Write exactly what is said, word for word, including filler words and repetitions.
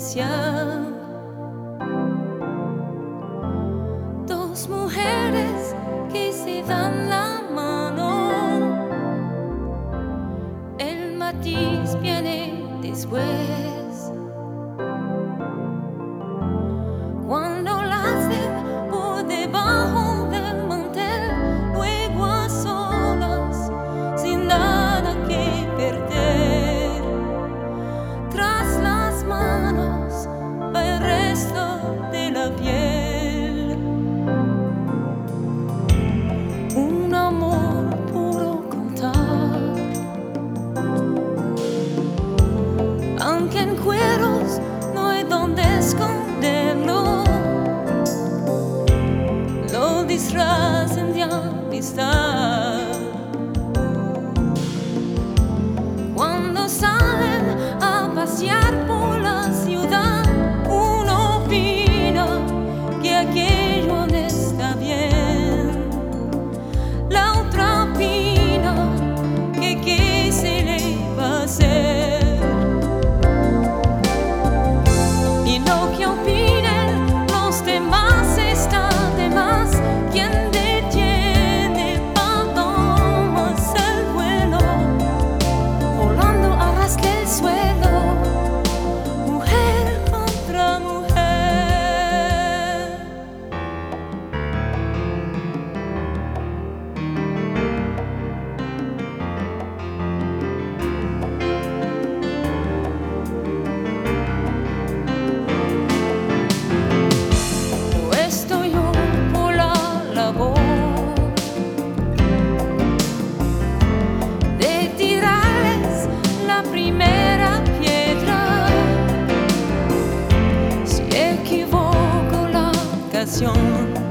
iglesia. Dos mujeres que se dan la mano. El matiz viene después. Cuando las ven por debajo del mantel, luego a solas, sin nada que perder. Tras las manos va el resto de la piel. Un amor puro contar, aunque en cueros no hay donde esconderlo. Lo disfrazan de amistad. Cuando salen a pasear por la ciudad, uno opina que aquello no está bien. La otra opina que qué se le va a hacer. Y lo que opinen los demás está de más. Quien detiene palomas el vuelo, volando a ras del suelo, mujer contra mujer. Puesto yo por la labor de tirarles la primera piedra, si equivoco la ocasión,